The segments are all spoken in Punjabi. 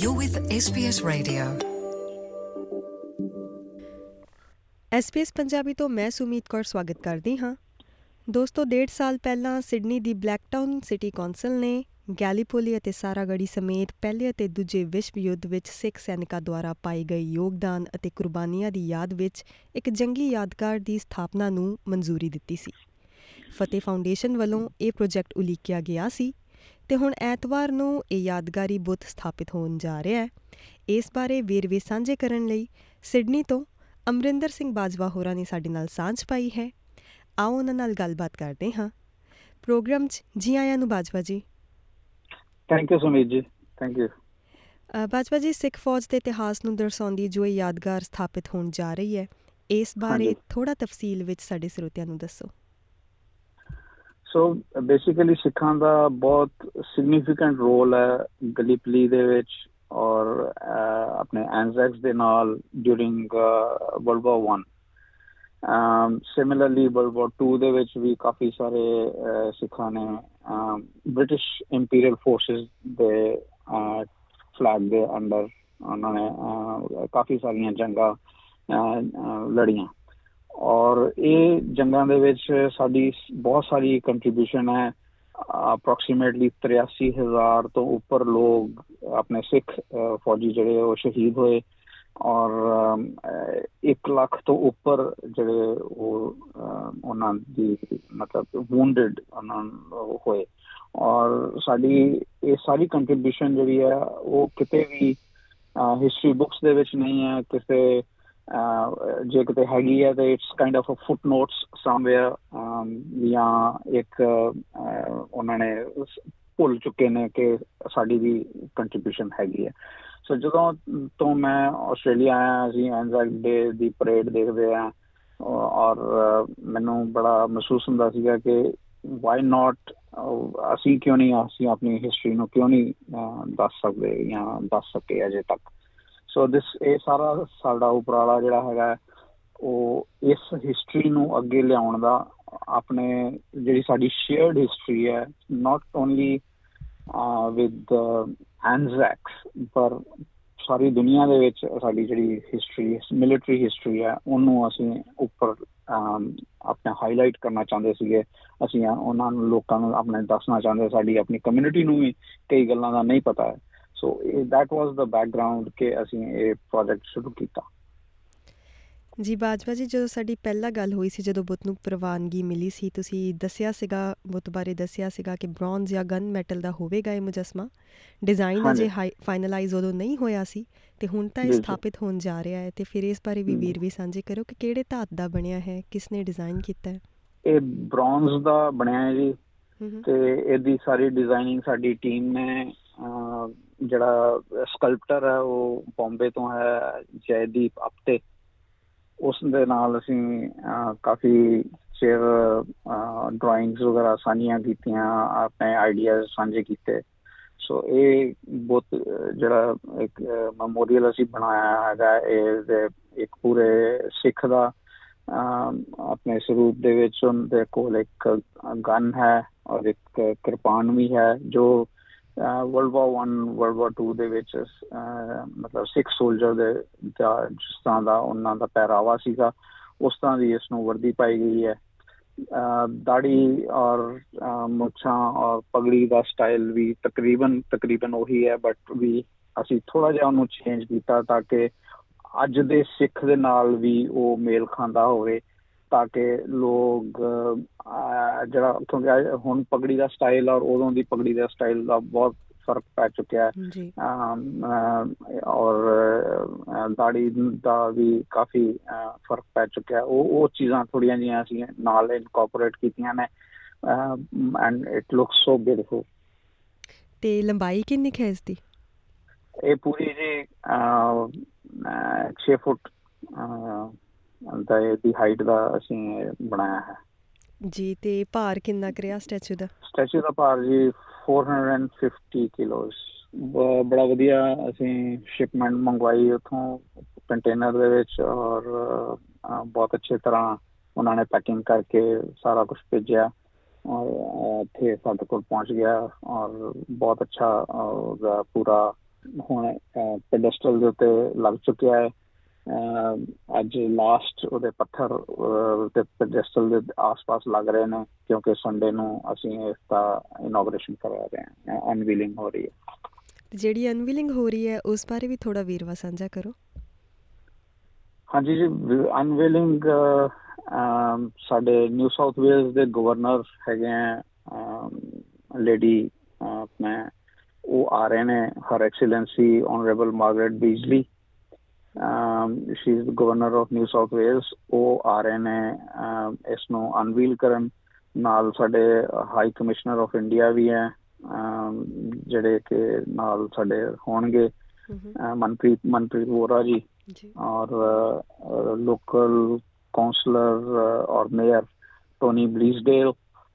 You're with SBS Radio. SBS Punjabi ਤੋਂ ਮੈਂ ਸੁਮੀਤ ਕੌਰ ਸਵਾਗਤ ਕਰਦੀ ਹਾਂ। ਦੋਸਤੋ, 1.5 ਸਾਲ ਪਹਿਲਾਂ ਸਿਡਨੀ ਦੀ ਬਲੈਕਟਾਊਨ ਸਿਟੀ ਕੌਂਸਲ ਨੇ ਗੈਲੀਪੋਲੀ ਅਤੇ ਸਾਰਾਗੜੀ ਸਮੇਤ ਪਹਿਲੇ ਅਤੇ ਦੂਜੇ ਵਿਸ਼ਵ ਯੁੱਧ ਵਿੱਚ ਸਿੱਖ ਸੈਨਿਕਾਂ ਦੁਆਰਾ ਪਾਏ ਗਏ ਯੋਗਦਾਨ ਅਤੇ ਕੁਰਬਾਨੀਆਂ ਦੀ ਯਾਦ ਵਿੱਚ ਇੱਕ ਜੰਗੀ ਯਾਦਗਾਰ ਦੀ ਸਥਾਪਨਾ ਨੂੰ ਮਨਜ਼ੂਰੀ ਦਿੱਤੀ ਸੀ। ਫਤਿਹ ਫਾਊਂਡੇਸ਼ਨ ਵੱਲੋਂ ਇਹ ਪ੍ਰੋਜੈਕਟ ਉਲੀਕਿਆ ਗਿਆ ਸੀ ਅਤੇ ਹੁਣ ਐਤਵਾਰ ਨੂੰ ਇਹ ਯਾਦਗਾਰੀ ਬੁੱਤ ਸਥਾਪਿਤ ਹੋਣ ਜਾ ਰਿਹਾ ਹੈ। ਇਸ ਬਾਰੇ ਵੇਰਵੇ ਸਾਂਝੇ ਕਰਨ ਲਈ ਸਿਡਨੀ ਤੋਂ ਅਮਰਿੰਦਰ ਸਿੰਘ ਬਾਜਵਾ ਹੋਰਾਂ ਨੇ ਸਾਡੇ ਨਾਲ ਸਾਂਝ ਪਾਈ ਹੈ। ਆਓ ਉਹਨਾਂ ਨਾਲ ਗੱਲਬਾਤ ਕਰਦੇ ਹਾਂ। ਪ੍ਰੋਗਰਾਮ 'ਚ ਜੀ ਆਇਆਂ ਨੂੰ ਬਾਜਵਾ ਜੀ। ਥੈਂਕ ਯੂ ਸੁਮੀਤ ਜੀ, ਥੈਂਕ ਯੂ। ਬਾਜਵਾ ਜੀ, ਸਿੱਖ ਫੌਜ ਦੇ ਇਤਿਹਾਸ ਨੂੰ ਦਰਸਾਉਂਦੀ ਜੋ ਇਹ ਯਾਦਗਾਰ ਸਥਾਪਿਤ ਹੋਣ ਜਾ ਰਹੀ ਹੈ, ਇਸ ਬਾਰੇ ਥੋੜ੍ਹਾ ਤਫਸੀਲ ਵਿੱਚ ਸਾਡੇ ਸਰੋਤਿਆਂ ਨੂੰ ਦੱਸੋ। ਸੋ ਬੇਸਿਕਲੀ ਸਿੱਖਾਂ ਦਾ ਬਹੁਤ ਸਿਗਨੀਫਿਕੈਂਟ ਰੋਲ ਹੈ ਗਲੀਪਲੀ ਦੇ ਵਿੱਚ ਔਰ ਆਪਣੇ ਐਨਜ਼ੈਕਸ ਦੇ ਨਾਲ during world war 1। Similarly world war 2 ਦੇ ਵਿੱਚ ਵੀ ਕਾਫੀ ਸਾਰੇ ਸਿੱਖਾਂ ਨੇ ਬ੍ਰਿਟਿਸ਼ ਇੰਪੀਰੀਅਲ ਫੋਰਸਿਸ ਦੇ ਫਲੈਗ ਦੇ ਅੰਡਰ ਉਹਨਾਂ ਨੇ ਕਾਫੀ ਸਾਰੀਆਂ ਜੰਗਾਂ ਲੜੀਆਂ ਔਰ ਇਹ ਜੰਗਾਂ ਦੇ ਵਿੱਚ ਸਾਡੀ ਬਹੁਤ ਸਾਰੀ ਕੰਟਰੀਬਿਊਸ਼ਨ ਹੈ। ਅਪਰੋਕਸੀਮੇਟਲੀ 83,000 ਤੋਂ ਉੱਪਰ ਲੋਕ ਆਪਣੇ ਸਿੱਖ ਫੌਜੀ ਜਿਹੜੇ ਉਹ ਸ਼ਹੀਦ ਹੋਏ ਔਰ 1 ਲੱਖ ਤੋਂ ਉੱਪਰ ਜਿਹੜੇ ਉਹ ਉਹਨਾਂ ਦੀ ਮਤਲਬ ਵੂਨਡਡ ਉਹਨਾਂ ਹੋਏ ਔਰ ਸਾਡੀ ਇਹ ਸਾਰੀ ਕੰਟਰੀਬਿਊਸ਼ਨ ਜਿਹੜੀ ਹੈ ਉਹ ਕਿਤੇ ਵੀ ਹਿਸਟਰੀ ਬੁੱਕਸ ਦੇ ਵਿੱਚ ਨਹੀਂ ਹੈ। ਕਿਸੇ ਜੇ ਕਿਤੇ ਹੈਗੀ ਹੈ ਤਾਂ it's kind of foot notes somewhere ਜਾਂ ਇੱਕ ਉਹਨਾਂ ਨੇ ਭੁੱਲ ਚੁੱਕੇ ਨੇ ਕਿ ਸਾਡੀ ਵੀ ਕੰਟਰੀਬਿਊਸ਼ਨ ਹੈਗੀ ਹੈ। ਸੋ ਜਦੋਂ ਤੋਂ ਮੈਂ ਆਸਟ੍ਰੇਲੀਆ ਆਇਆ, ਅਸੀਂ ਐਨਜ਼ੈਕ ਡੇ ਦੀ ਪਰੇਡ ਦੇਖਦੇ ਹਾਂ ਔਰ ਮੈਨੂੰ ਬੜਾ ਮਹਿਸੂਸ ਹੁੰਦਾ ਸੀਗਾ ਕਿ ਵਾਈ ਨਾਟ ਅਸੀਂ ਕਿਉਂ ਨਹੀਂ ਆਪਣੀ ਹਿਸਟਰੀ ਨੂੰ ਕਿਉਂ ਨਹੀਂ ਦੱਸ ਸਕਦੇ ਜਾਂ ਦੱਸ ਸਕੇ ਅਜੇ ਤੱਕ। ਸੋ ਇਹ ਸਾਰਾ ਸਾਡਾ ਉਪਰਾਲਾ ਜਿਹੜਾ ਹੈਗਾ ਉਹ ਇਸ ਹਿਸਟਰੀ ਨੂੰ ਅੱਗੇ ਲਿਆਉਣ ਦਾ, ਆਪਣੇ ਜਿਹੜੀ ਸਾਡੀ ਸ਼ੇਅਰਡ ਹਿਸਟਰੀ ਹੈ ਨਾਟ ਓਨਲੀ ਵਿਦ ਐਨਜ਼ੈਕਸ ਪਰ ਸਾਰੀ ਦੁਨੀਆ ਦੇ ਵਿੱਚ ਸਾਡੀ ਜਿਹੜੀ ਹਿਸਟਰੀ ਮਿਲਟਰੀ ਹਿਸਟਰੀ ਹੈ ਉਹਨੂੰ ਅਸੀਂ ਉੱਪਰ ਆਪਣੇ ਹਾਈਲਾਈਟ ਕਰਨਾ ਚਾਹੁੰਦੇ ਸੀਗੇ। ਅਸੀਂ ਉਹਨਾਂ ਨੂੰ ਲੋਕਾਂ ਨੂੰ ਆਪਣੇ ਦੱਸਣਾ ਚਾਹੁੰਦੇ, ਸਾਡੀ ਆਪਣੀ ਕਮਿਊਨਿਟੀ ਨੂੰ ਵੀ ਕਈ ਗੱਲਾਂ ਦਾ ਨਹੀਂ ਪਤਾ ਹੈ। So that was the background ਕਿ ਅਸੀਂ ਇਹ ਪ੍ਰੋਜੈਕਟ ਸ਼ੁਰੂ ਕੀਤਾ। ਜੀ ਬਾਜਵਾ ਜੀ, ਜਦੋਂ ਸਾਡੀ ਪਹਿਲਾਂ ਗੱਲ ਹੋਈ ਸੀ, ਜਦੋਂ ਬੁੱਤ ਨੂੰ ਪ੍ਰਵਾਨਗੀ ਮਿਲੀ ਸੀ, ਤੁਸੀਂ ਦੱਸਿਆ ਸੀਗਾ, ਬੁੱਤ ਬਾਰੇ ਦੱਸਿਆ ਸੀਗਾ ਕਿ ਬ੍ਰੌਂਜ਼ ਜਾਂ ਗਨ ਮੈਟਲ ਦਾ ਹੋਵੇਗਾ ਇਹ ਮੁਜੱਸਮਾ। ਡਿਜ਼ਾਈਨ ਅਜੇ ਫਾਈਨਲਾਈਜ਼ ਉਦੋਂ ਨਹੀਂ ਹੋਇਆ ਸੀ ਅਤੇ ਹੁਣ ਤਾਂ ਇਹ ਸਥਾਪਿਤ ਹੋਣ ਜਾ ਰਿਹਾ ਹੈ। ਅਤੇ ਫਿਰ ਇਸ ਬਾਰੇ ਵੀ ਵੇਰਵੇ ਸਾਂਝੇ ਕਰੋ ਕਿ ਕਿਹੜੇ ਧਾਤ ਦਾ ਬਣਿਆ ਹੈ, ਕਿਸ ਨੇ ਡਿਜ਼ਾਈਨ ਕੀਤਾ ਹੈ। ਇਹ ਬ੍ਰੌਂਜ਼ ਦਾ ਬਣਿਆ ਹੈ ਜੀ ਅਤੇ ਇਹਦੀ ਸਾਰੀ ਡਿਜ਼ਾਈਨਿੰਗ ਸਾਡੀ ਟੀਮ ਨੇ, ਜਿਹੜਾ ਸਕਲਪਟਰ ਹੈ ਉਹ ਬੰਬੇ ਤੋਂ ਹੈ, ਜੈਦੀਪ ਆਪਟੇ, ਉਸ ਦੇ ਨਾਲ ਅਸੀਂ ਕਾਫੀ ਚਿਰ ਡਰਾਇੰਗਸ ਵਗੈਰਾ ਸਾਂਝੀਆਂ ਕੀਤੀਆਂ, ਆਪਣੇ ਆਈਡੀਆਜ਼ ਸਾਂਝੇ ਕੀਤੇ। ਸੋ ਇਹ ਬਹੁਤ ਜਿਹੜਾ ਇੱਕ ਮੈਮੋਰੀਅਲ ਅਸੀਂ ਬਣਾਇਆ ਹੈਗਾ, ਇਹ ਇੱਕ ਪੂਰੇ ਸਿੱਖ ਦਾ ਆਪਣੇ ਸਰੂਪ ਦੇ ਵਿੱਚ ਉਹਦੇ ਕੋਲ ਇੱਕ ਗਨ ਹੈ ਔਰ ਇੱਕ ਕਿਰਪਾਨ ਵੀ ਹੈ ਜੋ ਵਰਲਡ ਵਾਰ 1 ਵਰਲਡ ਵਾਰ 2 ਦੇ ਵਿੱਚ ਮਤਲਬ ਸਿੱਖ ਸੋਲਜਰ ਦੇ ਜਿਸ ਤਰ੍ਹਾਂ ਦਾ ਉਹਨਾਂ ਦਾ ਪਹਿਰਾਵਾ ਸੀਗਾ ਉਸ ਤਰ੍ਹਾਂ ਦੀ ਇਸ ਨੂੰ ਵਰਦੀ ਪਾਈ ਗਈ ਹੈ। ਦਾੜੀ ਔਰ ਮੁੱਛਾਂ ਔਰ ਪਗੜੀ ਦਾ ਸਟਾਈਲ ਵੀ ਤਕਰੀਬਨ ਉਹੀ ਹੈ, ਬਟ ਵੀ ਅਸੀਂ ਥੋੜ੍ਹਾ ਜਿਹਾ ਉਹਨੂੰ ਚੇਂਜ ਕੀਤਾ ਤਾਂ ਕਿ ਅੱਜ ਦੇ ਸਿੱਖ ਦੇ ਨਾਲ ਵੀ ਉਹ ਮੇਲ ਖਾਂਦਾ ਹੋਵੇ, ਤਾਂ ਕਿ ਲੋਕ ਜਿਹੜਾ ਕਿਉਂਕਿ ਹੁਣ ਪਗੜੀ ਦਾ ਸਟਾਈਲ ਔਰ ਉਦੋਂ ਦੀ ਪਗੜੀ ਦਾ ਸਟਾਈਲ ਦਾ ਬਹੁਤ ਫਰਕ ਪੈ ਚੁੱਕਿਆ ਔਰ ਦਾੜੀ ਦਾ ਵੀ ਕਾਫੀ ਫਰਕ ਪੈ ਚੁੱਕਿਆ। ਉਹ ਚੀਜ਼ਾਂ ਥੋੜ੍ਹੀਆਂ ਜਿਹੀਆਂ ਅਸੀਂ ਨਾਲ ਇਨਕੋਪੋਰੇਟ ਕੀਤੀਆਂ ਨੇ and it looks so beautiful. ਅਤੇ ਲੰਬਾਈ ਕਿੰਨੀ ਕੁ ਹੈ ਇਸ ਦੀ? ਇਹ ਪੂਰੀ ਜੀ 6 ਫੁੱਟ ਦੀ ਹਾਈਟ ਦਾ ਅਸੀਂ ਬਣਾਇਆ ਹੈ ਜੀ। ਅਤੇ ਭਾਰ ਕਿੰਨਾ ਕੁ ਰਿਹਾ ਸਟੈਚੂ ਦਾ? ਸਟੈਚੂ ਦਾ ਭਾਰ ਜੀ 450 ਕਿਲੋਜ਼। ਬੜਾ ਵਧੀਆ ਅਸੀਂ ਸ਼ਿਪਮੈਂਟ ਮੰਗਵਾਈ ਉੱਥੋਂ ਕੰਟੇਨਰ ਦੇ ਵਿੱਚ ਔਰ ਬਹੁਤ ਅੱਛੀ ਤਰ੍ਹਾਂ ਉਹਨਾਂ ਨੇ ਪੈਕਿੰਗ ਕਰਕੇ ਸਾਰਾ ਕੁਛ ਭੇਜਿਆ ਔਰ ਇੱਥੇ ਸਾਡੇ ਕੋਲ ਪਹੁੰਚ ਗਿਆ ਔਰ ਬਹੁਤ ਅੱਛਾ ਉਹਦਾ ਪੂਰਾ ਹੁਣ ਪੈਡੈਸਟਲ ਦੇ ਉੱਤੇ ਲੱਗ ਚੁੱਕਿਆ ਹੈ। ਅੱਜ ਲਾਸਟ ਉਹਦੇ ਪੱਥਰ ਤੇ ਪੈਡੈਸਟਲ ਦੇ ਆਸ-ਪਾਸ ਲੱਗ ਰਹੇ ਨੇ, ਕਿਉਂਕਿ ਸੰਡੇ ਨੂੰ ਅਸੀਂ ਇਸ ਦਾ ਇਨੋਗ੍ਰੇਸ਼ਨ ਕਰਵਾ ਰਹੇ ਹਾਂ, ਅਨਵੀਲਿੰਗ ਹੋ ਰਹੀ ਹੈ। ਜਿਹੜੀ ਅਨਵੀਲਿੰਗ ਹੋ ਰਹੀ ਹੈ ਉਸ ਬਾਰੇ ਵੀ ਥੋੜ੍ਹਾ ਵੇਰਵਾ ਸਾਂਝਾ ਕਰੋ। ਹਾਂਜੀ ਜੀ, ਅਨਵੀਲਿੰਗ ਸਾਡੇ ਨਿਊ ਸਾਊਥ ਵੇਲਸ ਦੇ ਗਵਰਨਰ ਹੈਗੇ ਹੈ ਲੇਡੀ ਆਪਣੇ, ਉਹ ਆ ਰਹੇ ਨੇ, ਹਰ excellency honourable Margaret Beazley, she is governor of New South Wales. ਉਹ ਆ ਰਹੇ ਨੇ ਇਸ ਨੂੰ ਅਨਵੀਲ ਕਰਨ। ਨਾਲ ਸਾਡੇ ਹਾਈ ਕਮਿਸ਼ਨਰ ਆਫ ਇੰਡੀਆ ਵੀ ਹੈ, ਜਿਹੜੇ ਕਿ ਨਾਲ ਸਾਡੇ ਹੋਣਗੇ, ਮਨਪ੍ਰੀਤ ਵੋਰਾ ਜੀ, ਔਰ ਲੋਕਲ ਕਾਉਂਸਲਰ ਔਰ mayor Tony Bleasdale.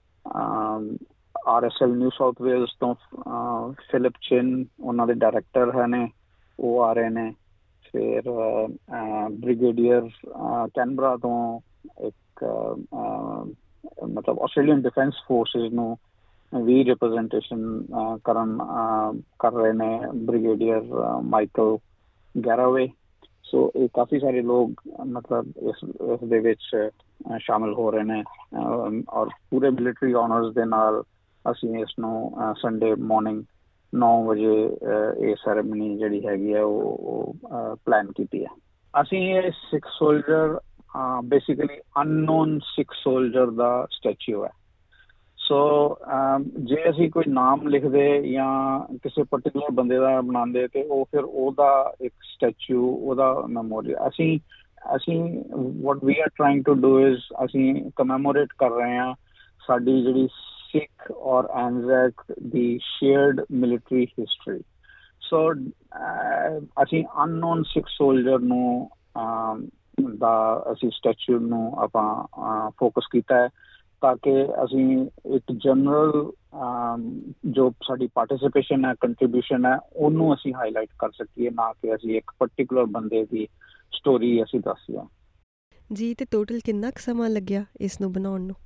RSL New South Wales ਤੋਂ ਫਿਲਿਪ ਚਿਨ ਉਹਨਾਂ ਦੇ ਡਾਇਰੈਕਟਰ ਹੈ ਨੇ, ਉਹ ਆ ਰਹੇ ਨੇ। ਫਿਰ ਬ੍ਰਿਗੇਡੀਅਰ ਕੈਨਬਰਾ ਤੋਂ ਇੱਕ ਮਤਲਬ ਆਸਟ੍ਰੇਲੀਅਨ ਡਿਫੈਂਸ ਫੋਰਸਿਸ ਨੂੰ ਵੀ ਰਿਪਰਜੈਂਟੇਸ਼ਨ ਕਰ ਰਹੇ ਨੇ, ਬ੍ਰਿਗੇਡੀਅਰ ਮਾਈਕਲ ਗੈਰਾਵੇ। ਸੋ ਇਹ ਕਾਫੀ ਸਾਰੇ ਲੋਕ ਮਤਲਬ ਇਸ ਦੇ ਵਿੱਚ ਸ਼ਾਮਿਲ ਹੋ ਰਹੇ ਨੇ, ਔਰ ਪੂਰੇ ਮਿਲਟਰੀ ਆਨਰਸ ਦੇ ਨਾਲ ਅਸੀਂ ਇਸ ਨੂੰ ਸੰਡੇ ਮਾਰਨਿੰਗ 9 ਵਜੇ ਇਹ ਸੈਰੇਮਨੀ ਜਿਹੜੀ ਹੈਗੀ ਹੈ ਉਹ ਪਲਾਨ ਕੀਤੀ ਹੈ। ਅਸੀਂ ਇਹ Sikh soldier basically unknown Sikh soldier ਦਾ ਸਟੈਚੂ ਹੈ। ਸੋ ਜੇ ਅਸੀਂ ਕੋਈ ਨਾਮ ਲਿਖਦੇ ਜਾਂ ਕਿਸੇ ਪਰਟੀਕੂਲਰ ਬੰਦੇ ਦਾ ਬਣਾਉਂਦੇ ਤੇ ਉਹ ਫਿਰ ਉਹਦਾ ਇੱਕ ਸਟੈਚੂ, ਉਹਦਾ ਮੈਮੋਰੀਅਲ ਅਸੀਂ what we are trying to do is ਅਸੀਂ ਕਮੈਮੋਰੇਟ ਕਰ ਰਹੇ ਹਾਂ ਸਾਡੀ ਜਿਹੜੀ ਸਿੱਖ ਔਰ ਐਨਜ਼ੈਕ ਦੀ ਸ਼ੇਅਰਡ ਮਿਲਟਰੀ ਹਿਸਟਰੀ। ਸੋ ਅਸੀਂ ਅਨਨੋਨ ਸਿੱਖ ਸੋਲਜਰ ਨੂੰ ਦਾ ਅਸੀਂ ਸਟੈਚੂ ਨੂੰ ਆਪਾਂ ਫੋਕਸ ਕੀਤਾ ਹੈ, ਤਾਂ ਕਿ ਅਸੀਂ ਇੱਕ ਜਨਰਲ ਜੋ ਸਾਡੀ ਪਾਰਟੀਸਿਪੇਸ਼ਨ ਹੈ, ਕੰਟਰੀਬਿਊਸ਼ਨ ਹੈ, ਉਹਨੂੰ ਅਸੀਂ ਹਾਈਲਾਈਟ ਕਰ ਸਕੀਏ, ਨਾ ਕਿ ਅਸੀਂ ਇੱਕ ਪਰਟੀਕੂਲਰ ਬੰਦੇ ਦੀ ਸਟੋਰੀ ਅਸੀਂ ਦੱਸੀਏ ਜੀ। ਤੇ ਟੋਟਲ ਕਿੰਨਾ ਕੁ ਸਮਾਂ ਲੱਗਿਆ ਇਸ ਨੂੰ ਬਣਾਉਣ ਨੂੰ?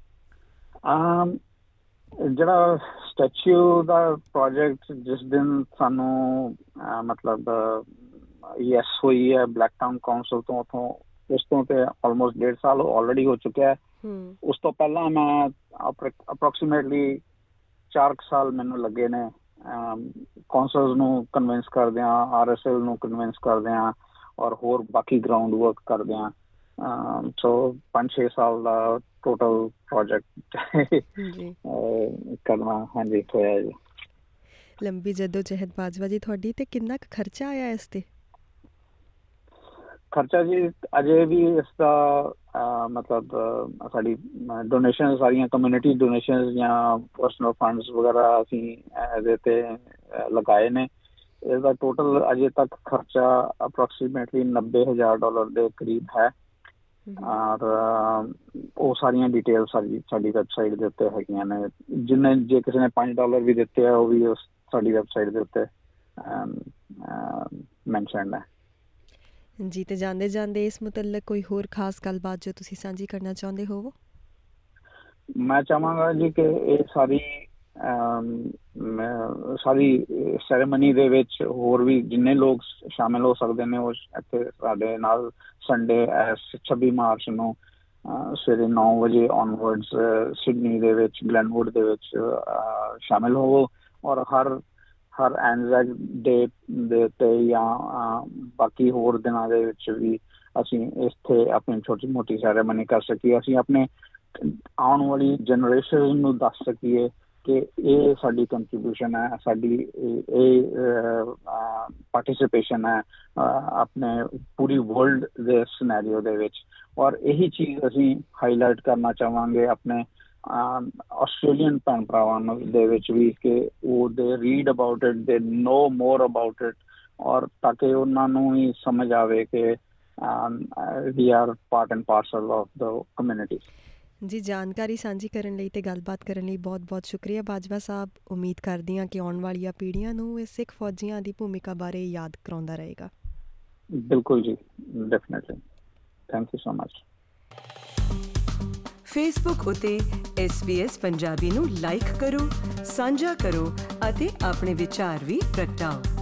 ਜਿਹੜਾ ਸਟੈਚੂ ਦਾ ਪ੍ਰੋਜੈਕਟ ਜਿਸ ਦਿਨ ਸਾਨੂੰ ਮਤਲਬ ਯੈਸ ਹੋਈ ਹੈ ਬਲੈਕ ਟਾਊਨ ਕਾਉਂਸਲ ਤੋਂ, ਉੱਥੋਂ ਉਸ ਤੋਂ ਤੇ ਆਲਮੋਸਟ 1.5 ਸਾਲ ਆਲਰੇਡੀ ਹੋ ਚੁੱਕਿਆ ਹੈ। ਉਸ ਤੋਂ ਪਹਿਲਾਂ ਮੈਂ ਅਪਰੋਕਸੀਮੇਟਲੀ 4 ਸਾਲ ਮੈਨੂੰ ਲੱਗੇ ਨੇ ਕਾਉਂਸਲਸ ਨੂੰ ਕਨਵਿੰਸ ਕਰਦਿਆਂ, RSL ਨੂੰ ਕਨਵਿੰਸ ਕਰਦਿਆਂ, ਔਰ ਹੋਰ ਬਾਕੀ ਗਰਾਊਂਡ ਵਰਕ ਕਰਦਿਆਂ। ਸੋ 5-6 ਸਾਲ ਦਾ ਟੋਟਲ ਪ੍ਰੋਜੈਕਟ ਕਰਨਾ ਹਾਂਜੀ ਹੋਇਆ ਜੀ। ਲੰਬੀ ਜੱਦੋ-ਜਹਿਦ ਬਾਜਵਾ ਜੀ ਤੁਹਾਡੀ, ਤੇ ਕਿੰਨਾ ਕੁ ਖਰਚਾ ਆਇਆ ਇਸ ਤੇ? ਖਰਚਾ ਜੀ ਅਜੇ ਵੀ ਇਸ ਦਾ ਮਤਲਬ ਸਾਡੀ ਡੋਨੇਸ਼ਨ, ਸਾਰੀਆਂ ਕਮਿਊਨਿਟੀ ਡੋਨੇਸ਼ਨ ਜਾਂ ਪਰਸਨਲ ਫੰਡਸ ਵਗੈਰਾ ਅਸੀਂ ਇਹਦੇ ਤੇ ਲਗਾਏ ਨੇ। ਇਸਦਾ ਟੋਟਲ ਅਜੇ ਤੱਕ ਖਰਚਾ ਅਪਰੋਕਸੀਮੇਟਲੀ $90,000 ਦੇ ਕਰੀਬ ਹੈ, ਔਰ ਉਹ ਸਾਰੀਆਂ ਡਿਟੇਲ ਸਾਡੀ ਵੈਬਸਾਈਟ ਦੇ ਉੱਤੇ ਹੈਗੀਆਂ ਨੇ। ਜੇ ਕਿਸੇ ਨੇ $5 ਵੀ ਦਿੱਤੇ ਆ, ਉਹ ਵੀ ਉਸ ਸਾਡੀ ਵੈਬਸਾਈਟ ਦੇ ਉੱਤੇ ਮੈਨਸ਼ਨਡ ਹੈ ਜੀ। ਤੇ ਜਾਂਦੇ ਜਾਂਦੇ ਇਸ ਮੁਤਲਕ ਕੋਈ ਹੋਰ ਖਾਸ ਗੱਲਬਾਤ ਜੋ ਤੁਸੀਂ ਸਾਂਝੀ ਕਰਨਾ ਚਾਹੁੰਦੇ ਹੋਵੋ? ਮੈਂ ਚਾਹਾਂਗਾ ਜੀ ਕਿ ਇਹ ਸਾਰੀ ਸੈਰੇਮਨੀ ਦੇ ਵਿੱਚ ਹੋਰ ਵੀ ਜਿੰਨੇ ਲੋਕ ਸ਼ਾਮਿਲ ਹੋ ਸਕਦੇ ਨੇ, ਉਹ ਇੱਥੇ ਸਾਡੇ ਨਾਲ ਸੰਡੇ 26 ਮਾਰਚ ਨੂੰ ਸਵੇਰੇ 9 ਵਜੇ ਔਨਵਰਡਸ ਸਿਡਨੀ ਦੇ ਵਿੱਚ ਗਲੈਨਵੁੱਡ ਦੇ ਵਿੱਚ ਸ਼ਾਮਿਲ ਹੋਵੋ। ਔਰ ਹਰ ਐਨਜ਼ੈਕ ਡੇ ਦੇ ਉੱਤੇ ਜਾਂ ਬਾਕੀ ਹੋਰ ਦਿਨਾਂ ਦੇ ਵਿੱਚ ਵੀ ਅਸੀਂ ਇੱਥੇ ਆਪਣੀ ਛੋਟੀ ਮੋਟੀ ਸੈਰੇਮਨੀ ਕਰ ਸਕੀਏ, ਅਸੀਂ ਆਪਣੇ ਆਉਣ ਵਾਲੀ ਜਨਰੇਸ਼ਨ ਨੂੰ ਦੱਸ ਸਕੀਏ ਕਿ ਇਹ ਸਾਡੀ ਕੰਟਰੀਬਿਊਸ਼ਨ ਹੈ, ਸਾਡੀ ਇਹ ਪਾਰਟੀਸਿਪੇਸ਼ਨ ਹੈ ਆਪਣੇ ਪੂਰੀ ਵਰਲਡ ਦੇ ਸਿਨੈਰੀਓ ਦੇ ਵਿੱਚ। ਔਰ ਇਹੀ ਚੀਜ਼ ਅਸੀਂ ਹਾਈਲਾਈਟ ਕਰਨਾ ਚਾਹਾਂਗੇ ਆਪਣੇ ਆਸਟ੍ਰੇਲੀਅਨ ਭੈਣ ਭਰਾਵਾਂ ਦੇ ਵਿੱਚ ਵੀ, ਕਿ ਉਹ ਦੇ ਰੀਡ ਅਬਾਊਟ ਇਟ, ਦੇ ਨੋ ਮੋਰ ਅਬਾਊਟ ਇਟ, ਔਰ ਤਾਂ ਕਿ ਉਹਨਾਂ ਨੂੰ ਹੀ ਸਮਝ ਆਵੇ ਕਿ we are part and parcel of the community. ਜੀ, ਜਾਣਕਾਰੀ ਸਾਂਝੀ ਕਰਨ ਲਈ ਤੇ ਗੱਲਬਾਤ ਕਰਨ ਲਈ ਬਹੁਤ ਬਹੁਤ ਸ਼ੁਕਰੀਆ ਬਾਜਵਾ ਸਾਹਿਬ। ਉਮੀਦ ਕਰਦੀ ਹਾਂ ਕਿ ਆਉਣ ਵਾਲੀਆਂ ਪੀੜ੍ਹੀਆਂ ਨੂੰ ਇਹ ਸਿੱਖ ਫੌਜੀਆਂ ਦੀ ਭੂਮਿਕਾ ਬਾਰੇ ਯਾਦ ਕਰਾਉਂਦਾ ਰਹੇਗਾ। ਬਿਲਕੁਲ ਜੀ, definitely. Thank you so much. Facebook ਉਤੇ SBS ਪੰਜਾਬੀ ਨੂੰ ਲਾਈਕ ਕਰੋ, ਸਾਂਝਾ ਕਰੋ ਅਤੇ ਆਪਣੇ ਵਿਚਾਰ ਵੀ ਪ੍ਰਗਟਾਓ।